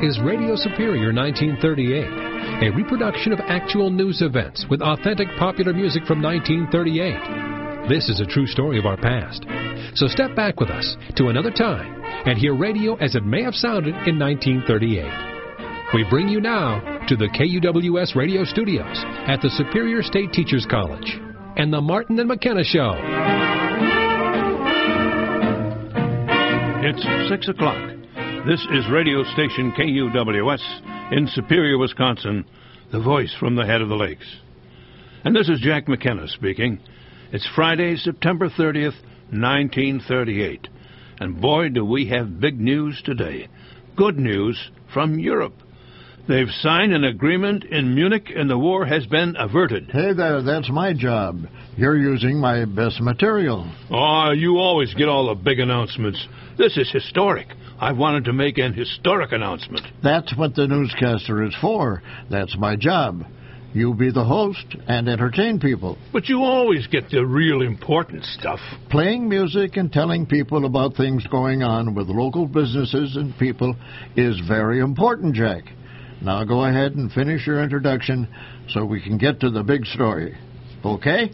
is Radio Superior 1938, a reproduction of actual news events with authentic popular music from 1938. This is a true story of our past. So step back with us to another time and hear radio as it may have sounded in 1938. We bring you now to the KUWS radio studios at the Superior State Teachers College and the Martin and McKenna Show. It's 6 o'clock. This is radio station KUWS in Superior, Wisconsin, the voice from the head of the lakes. And this is Jack McKenna speaking. It's Friday, September 30th, 1938. And boy, do we have big news today. Good news from Europe. They've signed an agreement in Munich and the war has been averted. Hey there, that's my job. You're using my best material. Oh, you always get all the big announcements. This is historic. I wanted to make an historic announcement. That's what the newscaster is for. That's my job. You be the host and entertain people. But you always get the real important stuff. Playing music and telling people about things going on with local businesses and people is very important, Jack. Now go ahead and finish your introduction so we can get to the big story. Okay?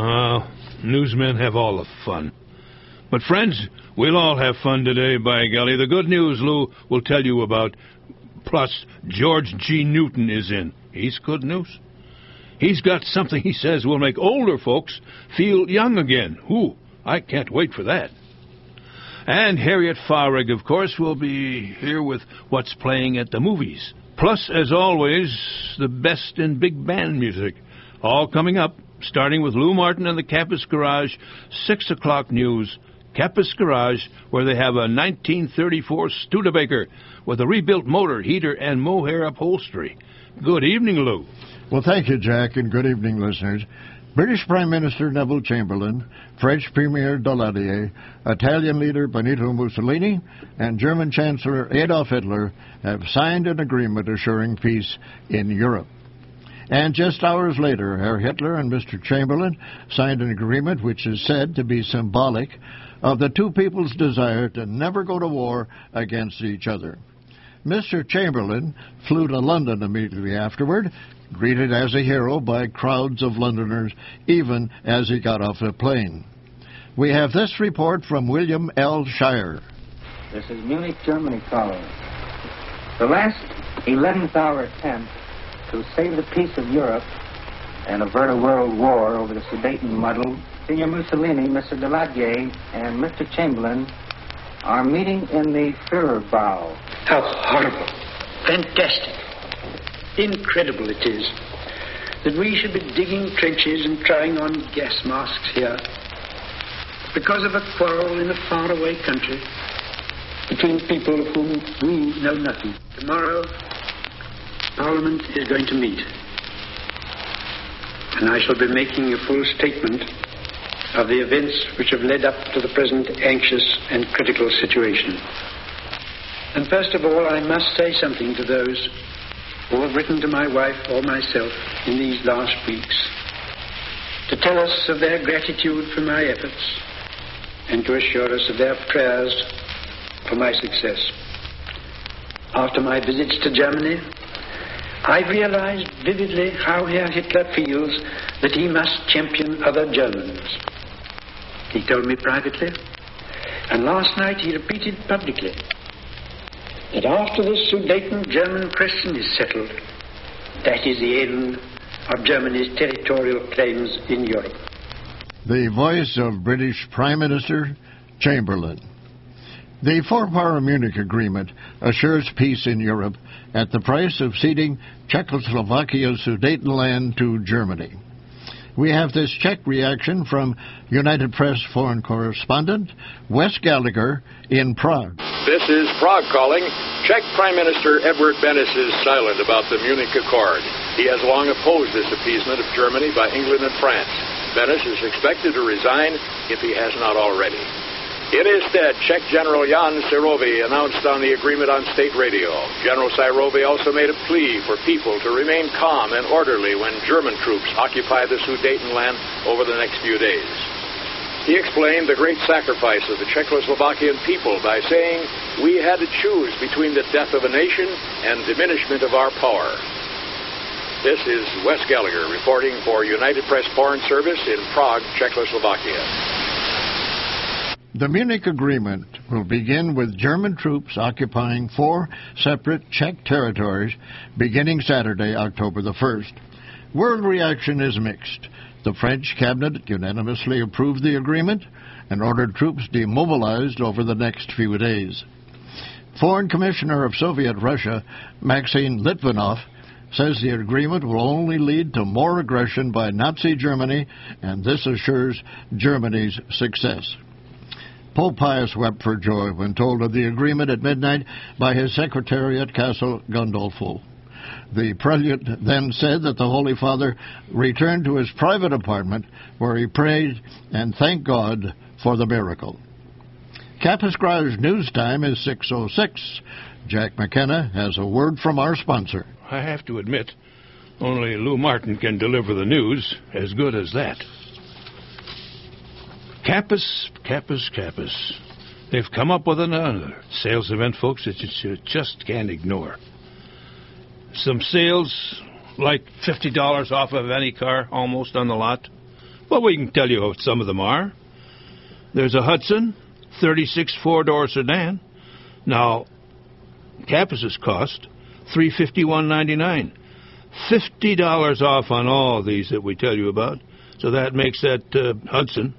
Newsmen have all the fun. But friends, we'll all have fun today, by golly. The good news Lou will tell you about. Plus, George G. Newton is in. He's good news. He's got something he says will make older folks feel young again. Ooh, I can't wait for that. And Harriet Fahrig, of course, will be here with what's playing at the movies. Plus, as always, the best in big band music. All coming up, starting with Lou Martin and the Campus Garage, 6 o'clock news. Campus Garage, where they have a 1934 Studebaker with a rebuilt motor, heater, and mohair upholstery. Good evening, Lou. Well, thank you, Jack, and good evening, listeners. British Prime Minister Neville Chamberlain, French Premier Daladier, Italian leader Benito Mussolini, and German Chancellor Adolf Hitler have signed an agreement assuring peace in Europe. And just hours later, Herr Hitler and Mr. Chamberlain signed an agreement which is said to be symbolic of the two people's desire to never go to war against each other. Mr. Chamberlain flew to London immediately afterward, greeted as a hero by crowds of Londoners, even as he got off the plane. We have this report from William L. Shire. This is Munich, Germany calling. The last 11th hour attempt to save the peace of Europe and avert a world war over the Sudeten muddle, Senior Mussolini, Mr. Daladier, and Mr. Chamberlain are meeting in the Führerbau. How horrible, fantastic, incredible it is that we should be digging trenches and trying on gas masks here because of a quarrel in a faraway country between people of whom we know nothing. Tomorrow, Parliament is going to meet, and I shall be making a full statement of the events which have led up to the present anxious and critical situation. And first of all, I must say something to those who have written to my wife or myself in these last weeks to tell us of their gratitude for my efforts and to assure us of their prayers for my success. After my visits to Germany, I realized vividly how Herr Hitler feels that he must champion other Germans. He told me privately, and last night he repeated publicly, that after the Sudeten German question is settled, that is the end of Germany's territorial claims in Europe. The voice of British Prime Minister Chamberlain. The Four-Power Munich Agreement assures peace in Europe at the price of ceding Czechoslovakia's Sudetenland to Germany. We have this Czech reaction from United Press foreign correspondent Wes Gallagher in Prague. This is Prague calling. Czech Prime Minister Edvard Benes is silent about the Munich Accord. He has long opposed this appeasement of Germany by England and France. Benes is expected to resign if he has not already. In his stead, Czech General Jan Syrový announced on the agreement on state radio. General Syrový also made a plea for people to remain calm and orderly when German troops occupy the Sudetenland over the next few days. He explained the great sacrifice of the Czechoslovakian people by saying, "We had to choose between the death of a nation and diminishment of our power." This is Wes Gallagher reporting for United Press Foreign Service in Prague, Czechoslovakia. The Munich Agreement will begin with German troops occupying 4 separate Czech territories beginning Saturday, October the 1st. World reaction is mixed. The French cabinet unanimously approved the agreement and ordered troops demobilized over the next few days. Foreign Commissioner of Soviet Russia, Maxim Litvinov, says the agreement will only lead to more aggression by Nazi Germany, and this assures Germany's success. Pope Pius wept for joy when told of the agreement at midnight by his secretary at Castle Gandolfo. The prelate then said that the Holy Father returned to his private apartment where he prayed and thanked God for the miracle. Campus Garage News Time is 6:06. Jack McKenna has a word from our sponsor. I have to admit, only Lou Martin can deliver the news as good as that. Campus. They've come up with another sales event, folks, that you just can't ignore. Some sales, like $50 off of any car, almost on the lot. Well, we can tell you what some of them are. There's a Hudson, 36 four-door sedan. Now, Campus's cost $351.99. $50 off on all these that we tell you about. So that makes that Hudson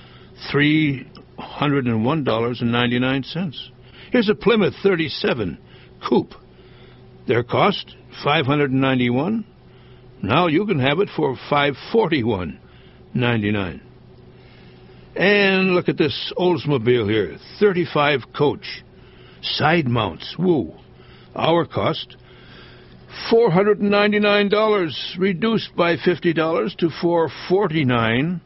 $301.99. Here's a Plymouth 37 Coupe. Their cost $591. Now you can have it for $541.99. And look at this Oldsmobile here, 35 coach, side mounts. Woo! Our cost $499, reduced by $50 to $449.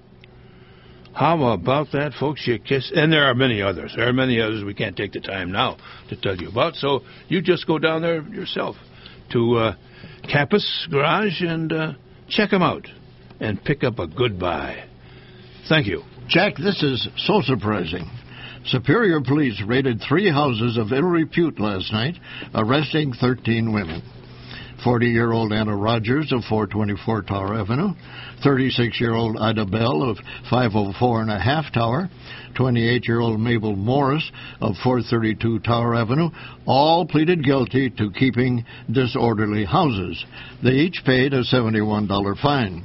How about that, folks? You kiss. And there are many others. There are many others we can't take the time now to tell you about. So you just go down there yourself to Campus Garage and check them out and pick up a good buy. Thank you. Jack, this is so surprising. Superior Police raided 3 houses of ill repute last night, arresting 13 women. 40-year-old Anna Rogers of 424 Tower Avenue, 36-year-old Ida Bell of 504 and a half Tower, 28-year-old Mabel Morris of 432 Tower Avenue, all pleaded guilty to keeping disorderly houses. They each paid a $71 fine.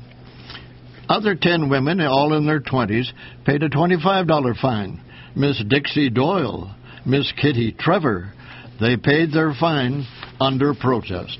Other 10 women, all in their 20s, paid a $25 fine. Miss Dixie Doyle, Miss Kitty Trevor, they paid their fine under protest.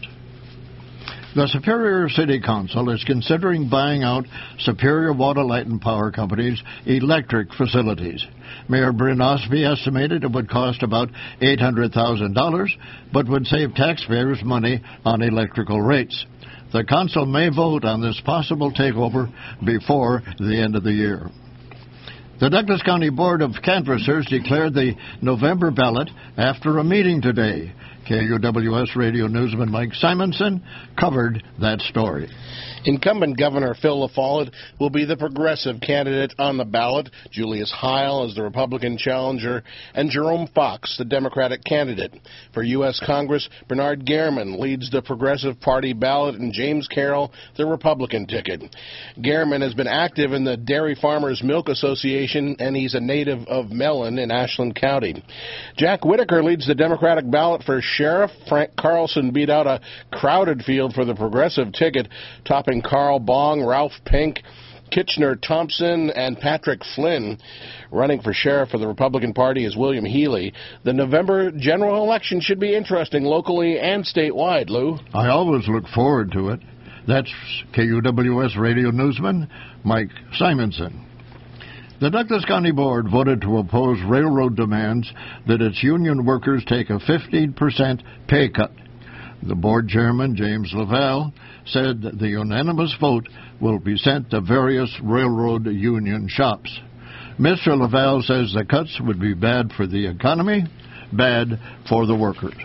The Superior City Council is considering buying out Superior Water, Light and Power Company's electric facilities. Mayor Bryn Osby estimated it would cost about $800,000, but would save taxpayers money on electrical rates. The council may vote on this possible takeover before the end of the year. The Douglas County Board of Canvassers declared the November ballot after a meeting today. KUWS radio newsman Mike Simonson covered that story. Incumbent Governor Phil LaFollette will be the progressive candidate on the ballot. Julius Heil is the Republican challenger, and Jerome Fox, the Democratic candidate. For U.S. Congress, Bernard Gehrman leads the Progressive Party ballot, and James Carroll the Republican ticket. Gehrman has been active in the Dairy Farmers Milk Association, and he's a native of Mellon in Ashland County. Jack Whitaker leads the Democratic ballot for sheriff. Frank Carlson beat out a crowded field for the Progressive ticket, topping Carl Bong, Ralph Pink, Kitchener Thompson, and Patrick Flynn. Running for sheriff for the Republican Party is William Healy. The November general election should be interesting locally and statewide, Lou. I always look forward to it. That's KUWS radio newsman Mike Simonson. The Douglas County Board voted to oppose railroad demands that its union workers take a 15% pay cut. The board chairman, James Laval, said that the unanimous vote will be sent to various railroad union shops. Mr. Laval says the cuts would be bad for the economy, bad for the workers.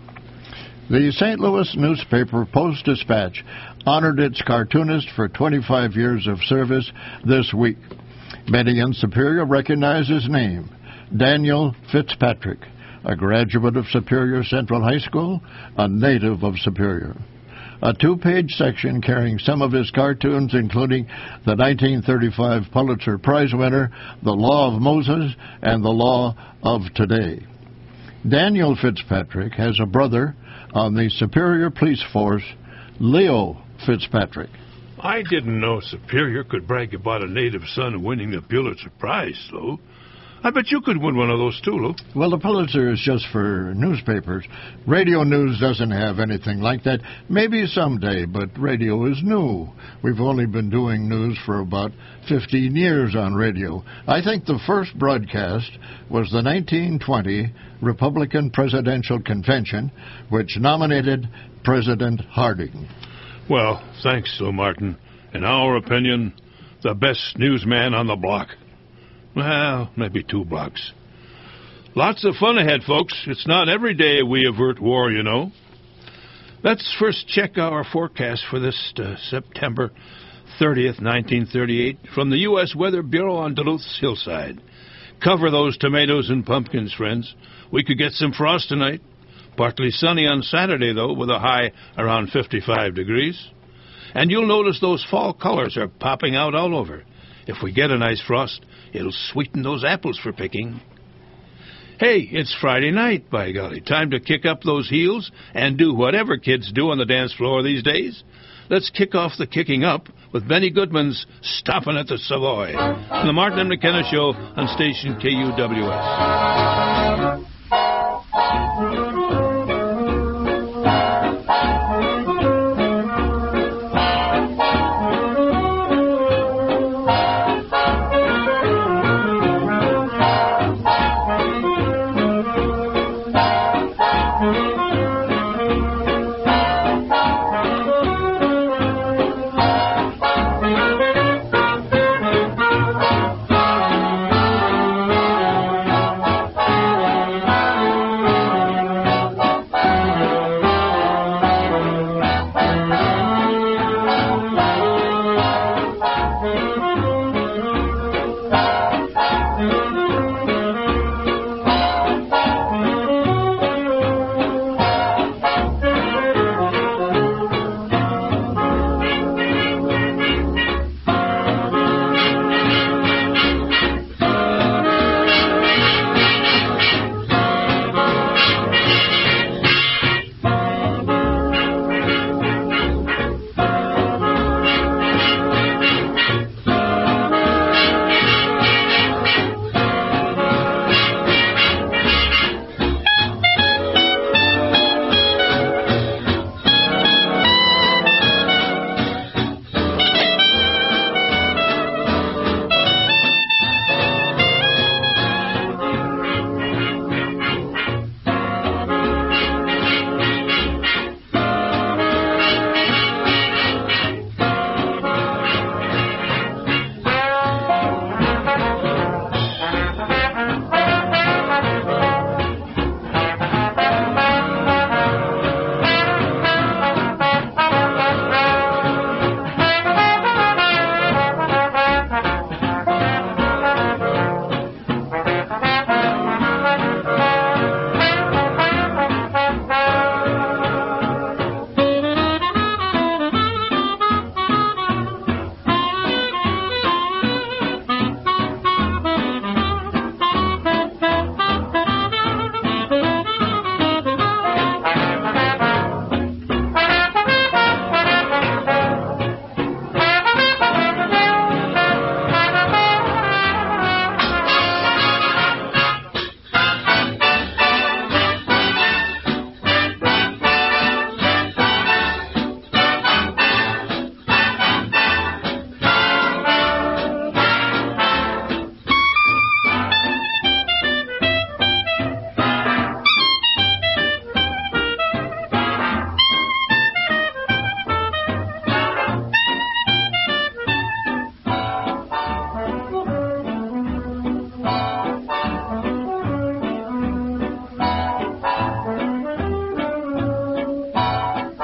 The St. Louis newspaper Post-Dispatch honored its cartoonist for 25 years of service this week. Many in Superior recognize his name, Daniel Fitzpatrick, a graduate of Superior Central High School, a native of Superior. A 2-page section carrying some of his cartoons, including the 1935 Pulitzer Prize winner, The Law of Moses, and The Law of Today. Daniel Fitzpatrick has a brother on the Superior Police Force, Leo Fitzpatrick. I didn't know Superior could brag about a native son winning the Pulitzer Prize, Lou. I bet you could win one of those, too, Lou. Well, the Pulitzer is just for newspapers. Radio news doesn't have anything like that. Maybe someday, but radio is new. We've only been doing news for about 15 years on radio. I think the first broadcast was the 1920 Republican Presidential Convention, which nominated President Harding. Well, thanks, Lou Martin. In our opinion, the best newsman on the block. Well, maybe 2 blocks. Lots of fun ahead, folks. It's not every day we avert war, you know. Let's first check our forecast for this September 30th, 1938, from the U.S. Weather Bureau on Duluth's hillside. Cover those tomatoes and pumpkins, friends. We could get some frost tonight. Partly sunny on Saturday, though, with a high around 55 degrees. And you'll notice those fall colors are popping out all over. If we get a nice frost, it'll sweeten those apples for picking. Hey, it's Friday night, by golly. Time to kick up those heels and do whatever kids do on the dance floor these days. Let's kick off the kicking up with Benny Goodman's Stoppin' at the Savoy on the Martin and McKenna Show on station KUWS.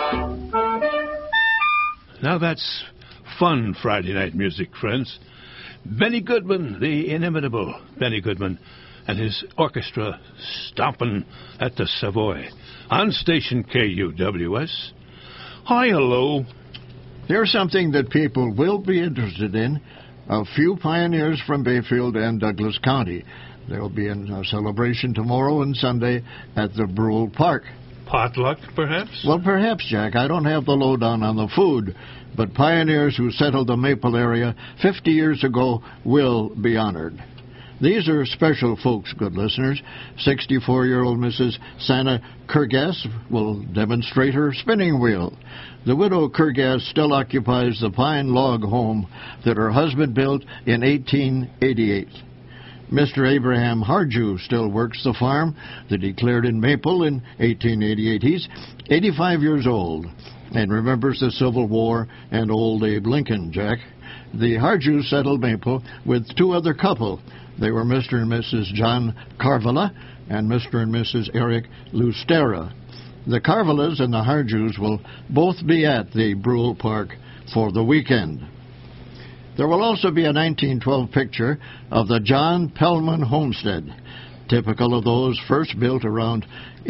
Now that's fun Friday night music, friends. Benny Goodman, the inimitable Benny Goodman, and his orchestra stomping at the Savoy on station KUWS. Hi, hello. Here's something that people will be interested in. A few pioneers from Bayfield and Douglas County. They'll be in a celebration tomorrow and Sunday at the Brule Park. Potluck, perhaps? Well, perhaps, Jack. I don't have the lowdown on the food, but pioneers who settled the Maple area 50 years ago will be honored. These are special folks, good listeners. 64-year-old Mrs. Sana Kurgas will demonstrate her spinning wheel. The widow Kurgas still occupies the pine log home that her husband built in 1888. Mr. Abraham Harju still works the farm that he cleared in Maple in 1888. He's 85 years old and remembers the Civil War and old Abe Lincoln, Jack. The Harju settled Maple with two other couple. They were Mr. and Mrs. John Carvala and Mr. and Mrs. Eric Lustera. The Carvalas and the Harjus will both be at the Brule Park for the weekend. There will also be a 1912 picture of the John Pellman homestead, typical of those first built around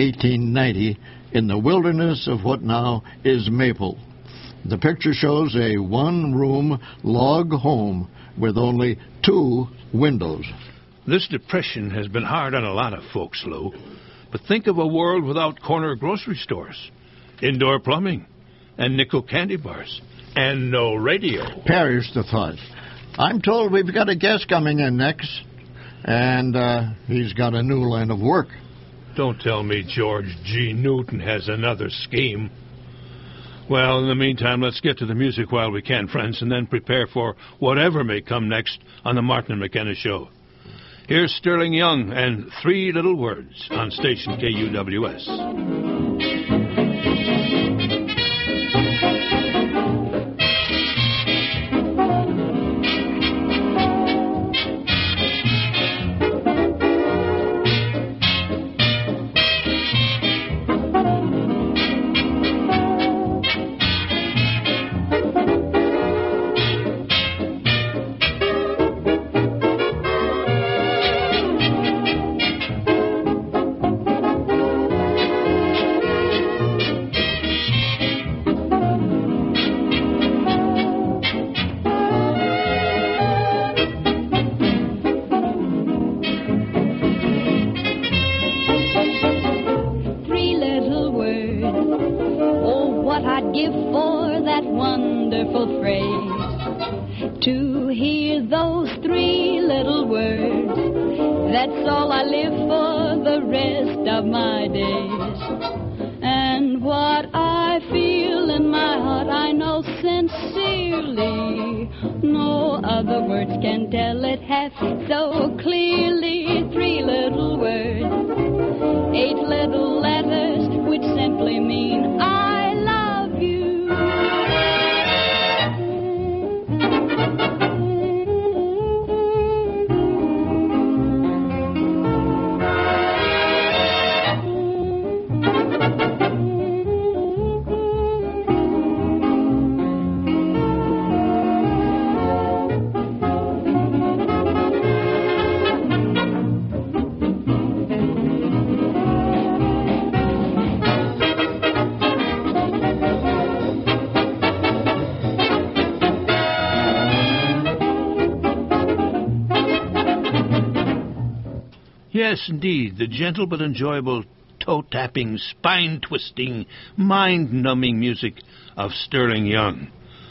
1890 in the wilderness of what now is Maple. The picture shows a one-room log home with only 2 windows. This depression has been hard on a lot of folks, Lou. But think of a world without corner grocery stores, indoor plumbing, and nickel candy bars, and no radio. Perish the thought. I'm told we've got a guest coming in next, and he's got a new line of work. Don't tell me George G. Newton has another scheme. Well, in the meantime, let's get to the music while we can, friends, and then prepare for whatever may come next on the Martin and McKenna Show. Here's Sterling Young and 3 Little Words on station KUWS. Yes, indeed, the gentle but enjoyable toe-tapping, spine-twisting, mind-numbing music of Sterling Young.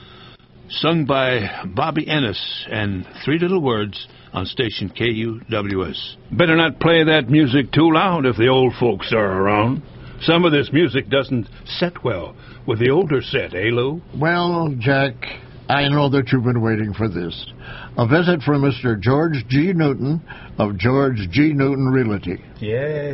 Sung by Bobby Ennis and 3 Little Words on station KUWS. Better not play that music too loud if the old folks are around. Some of this music doesn't set well with the older set, eh, Lou? Well, Jack, I know that you've been waiting for this. A visit from Mr. George G. Newton of George G. Newton Realty. Yeah.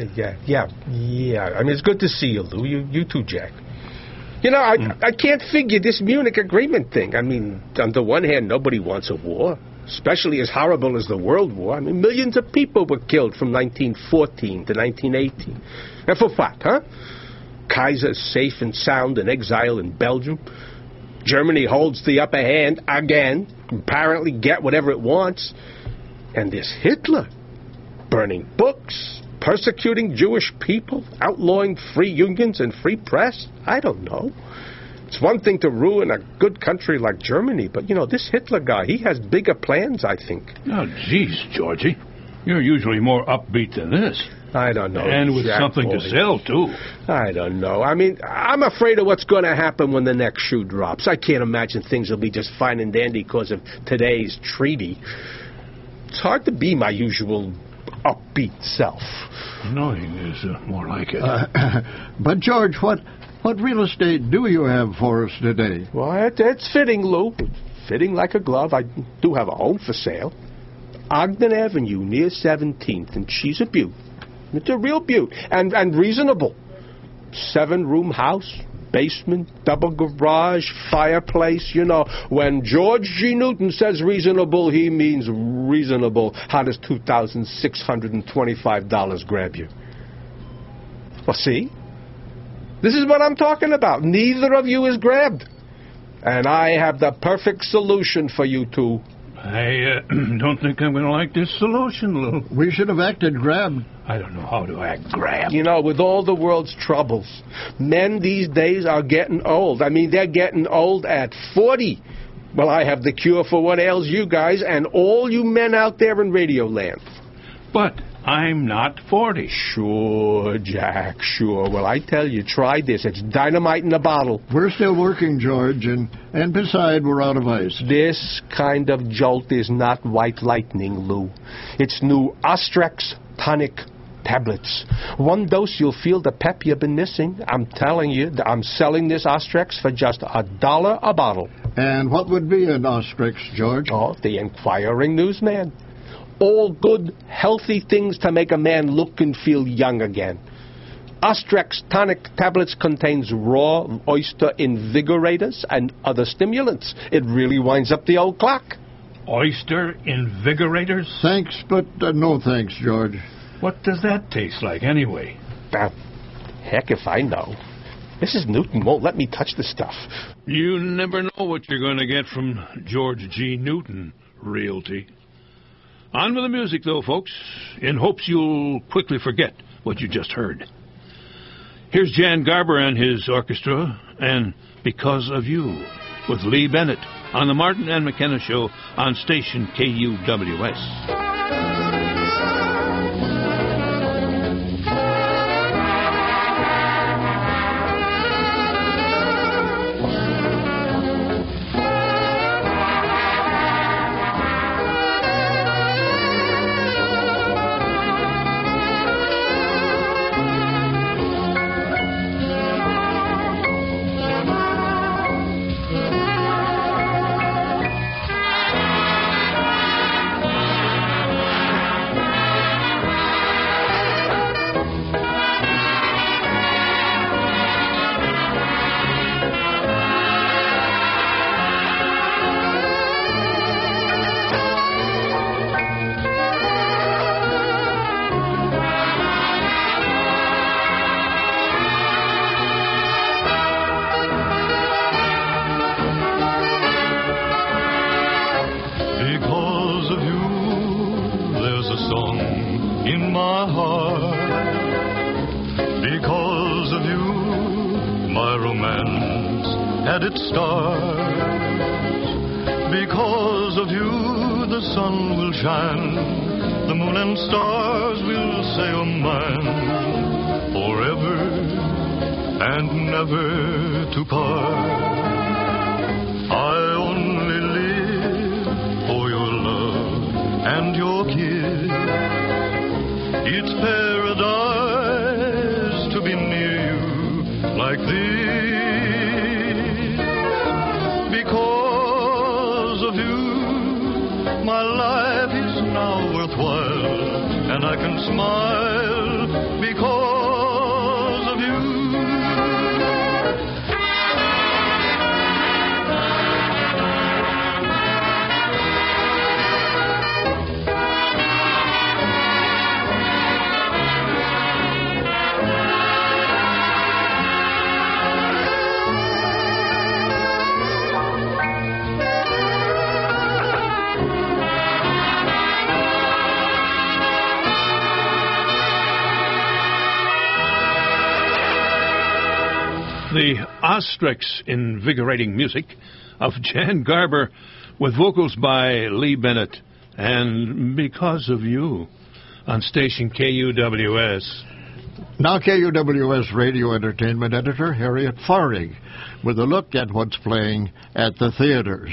I mean, it's good to see you, Lou. You too, Jack. You know, I can't figure this Munich agreement thing. I mean, on the one hand, nobody wants a war, especially as horrible as the World War. I mean, millions of people were killed from 1914 to 1918. And for what, huh? Kaiser's safe and sound in exile in Belgium. Germany holds the upper hand again. apparently get whatever it wants. And this Hitler, burning books, persecuting Jewish people, outlawing free unions and free press. I don't know. It's one thing to ruin a good country like Germany, but, this Hitler guy, he has bigger plans, I think. Oh, geez, Georgie. You're usually more upbeat than this. I don't know. And with Jack something boy. to sell, too. I don't know. I mean, I'm afraid of what's going to happen when the next shoe drops. I can't imagine things will be just fine and dandy because of today's treaty. It's hard to be my usual upbeat self. Annoying is more like it. But, George, what real estate do you have for us today? Well, it's fitting, Lou. Fitting like a glove. I do have a home for sale. Ogden Avenue near 17th, and she's a beaut. It's a real beaut, and reasonable. 7-room house, basement, double garage, fireplace. When George G. Newton says reasonable, he means reasonable. How does $2,625 grab you? Well, see? This is what I'm talking about. Neither of you is grabbed. And I have the perfect solution for you two. I don't think I'm going to like this solution, Lou. We should have acted grabbed. I don't know how to act grab. With all the world's troubles, men these days are getting old. I mean, they're getting old at 40. Well, I have the cure for what ails you guys and all you men out there in radio land. But I'm not 40. Sure, Jack, sure. Well, I tell you, try this. It's dynamite in a bottle. We're still working, George, and beside, we're out of ice. This kind of jolt is not white lightning, Lou. It's new Ostrex tonic tablets. One dose, you'll feel the pep you've been missing. I'm telling you, I'm selling this Ostrex for just $1 a bottle. And what would be an Ostrex, George? Oh, the inquiring newsman. All good, healthy things to make a man look and feel young again. Ostrex tonic tablets contains raw oyster invigorators and other stimulants. It really winds up the old clock. Oyster invigorators? Thanks, but no thanks, George. What does that taste like, anyway? Heck if I know. Mrs. Newton won't let me touch the stuff. You never know what you're going to get from George G. Newton Realty. On with the music, though, folks, in hopes you'll quickly forget what you just heard. Here's Jan Garber and his orchestra, and Because of You, with Lee Bennett on the Martin and McKenna Show on station KUWS. the Ostrix invigorating music of Jan Garber with vocals by Lee Bennett and Because of You on station KUWS. Now KUWS radio entertainment editor Harriet Farig with a look at what's playing at the theaters.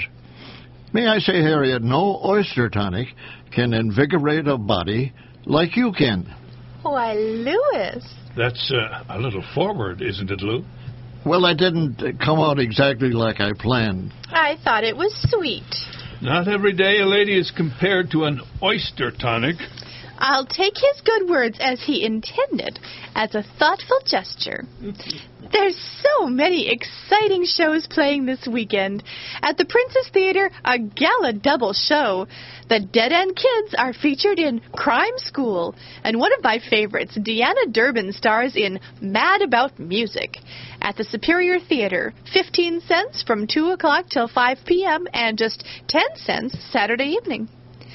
May I say, Harriet, no oyster tonic can invigorate a body like you can. Why, Louis. That's a little forward, isn't it, Lou? Well, that didn't come out exactly like I planned. I thought it was sweet. Not every day a lady is compared to an oyster tonic. I'll take his good words as he intended, as a thoughtful gesture. There's so many exciting shows playing this weekend. At the Princess Theater, a gala double show. The Dead End Kids are featured in Crime School. And one of my favorites, Deanna Durbin, stars in Mad About Music. At the Superior Theater, 15 cents from 2 o'clock till 5 p.m. and just 10 cents Saturday evening.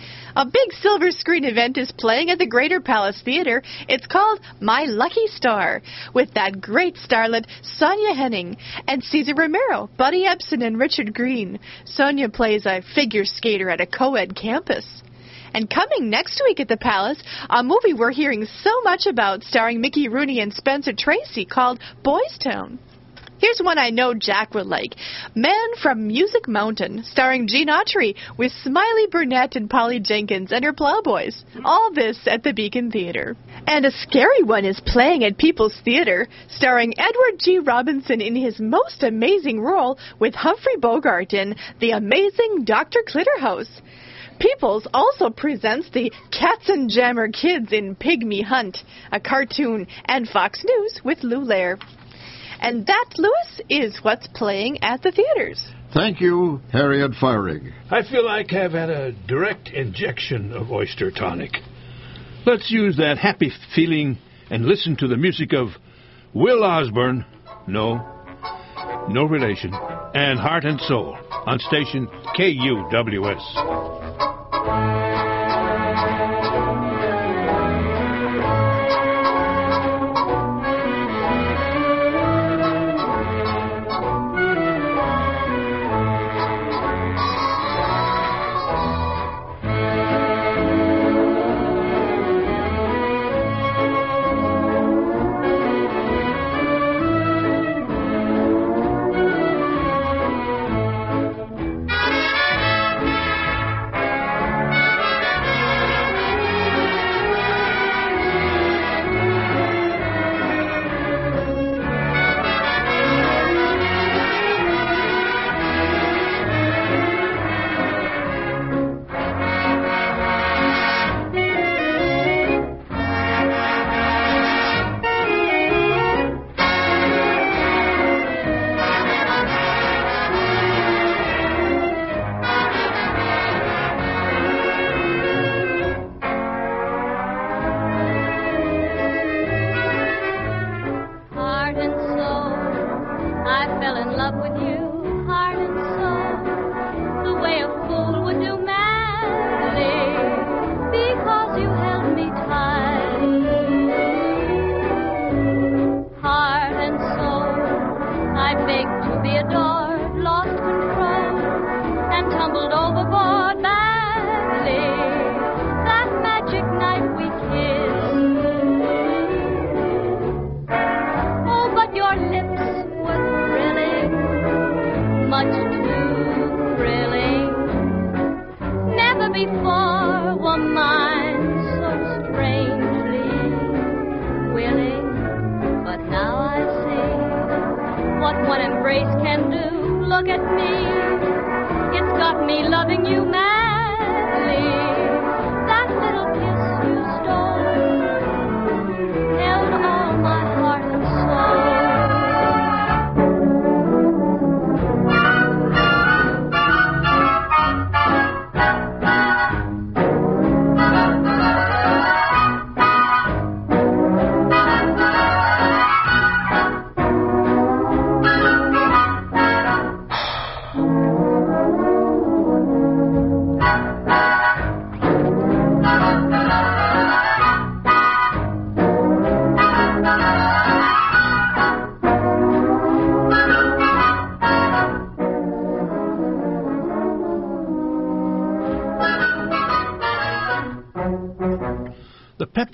A big silver screen event is playing at the Greater Palace Theater. It's called My Lucky Star, with that great starlet Sonia Henning and Cesar Romero, Buddy Ebsen, and Richard Green. Sonia plays a figure skater at a co-ed campus. And coming next week at the Palace, a movie we're hearing so much about, starring Mickey Rooney and Spencer Tracy, called Boys Town. Here's one I know Jack would like. Man from Music Mountain, starring Gene Autry with Smiley Burnett and Polly Jenkins and her Plowboys. All this at the Beacon Theater. And a scary one is playing at People's Theater, starring Edward G. Robinson in his most amazing role with Humphrey Bogart in The Amazing Dr. Clitterhouse. Peoples also presents the Katzenjammer Kids in Pygmy Hunt, a cartoon, and Fox News with Lou Lair. And that, Louis, is what's playing at the theaters. Thank you, Harriet Farig. I feel like I've had a direct injection of oyster tonic. Let's use that happy feeling and listen to the music of Will Osborne, no relation, and Heart and Soul on station KUWS.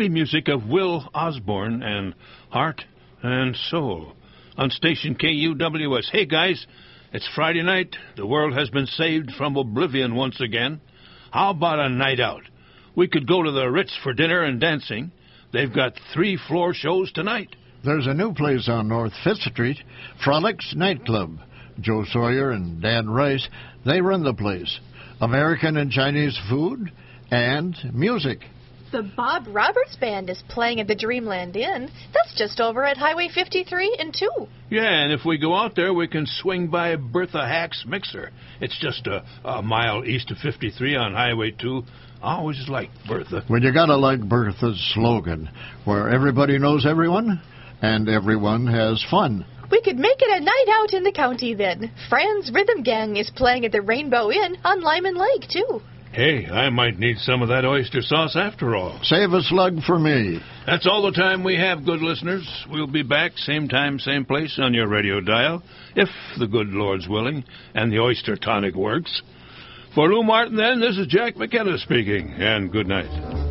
weekly music of Will Osborne and Heart and Soul on station KUWS. Hey, guys, it's Friday night. The world has been saved from oblivion once again. How about a night out? We could go to the Ritz for dinner and dancing. They've got 3 floor shows tonight. There's a new place on North 5th Street, Frolics Nightclub. Joe Sawyer and Dan Rice, they run the place. American and Chinese food and music. The Bob Roberts Band is playing at the Dreamland Inn. That's just over at Highway 53 and 2. Yeah, and if we go out there, we can swing by Bertha Hack's Mixer. It's just a mile east of 53 on Highway 2. I always liked Bertha. Well, you gotta like Bertha's slogan, where everybody knows everyone, and everyone has fun. We could make it a night out in the county then. Fran's Rhythm Gang is playing at the Rainbow Inn on Lyman Lake, too. Hey, I might need some of that oyster sauce after all. Save a slug for me. That's all the time we have, good listeners. We'll be back same time, same place on your radio dial, if the good Lord's willing and the oyster tonic works. For Lou Martin, then, this is Jack McKenna speaking, and good night.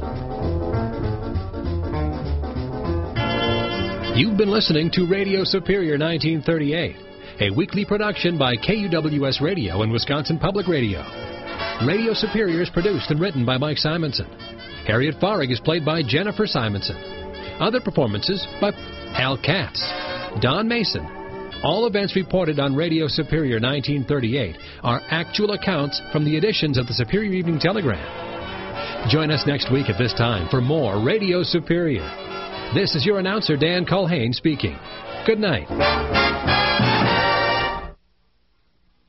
You've been listening to Radio Superior 1938, a weekly production by KUWS Radio and Wisconsin Public Radio. Radio Superior is produced and written by Mike Simonson. Harriet Farrig is played by Jennifer Simonson. Other performances by Al Katz, Don Mason. All events reported on Radio Superior 1938 are actual accounts from the editions of the Superior Evening Telegram. Join us next week at this time for more Radio Superior. This is your announcer, Dan Culhane, speaking. Good night.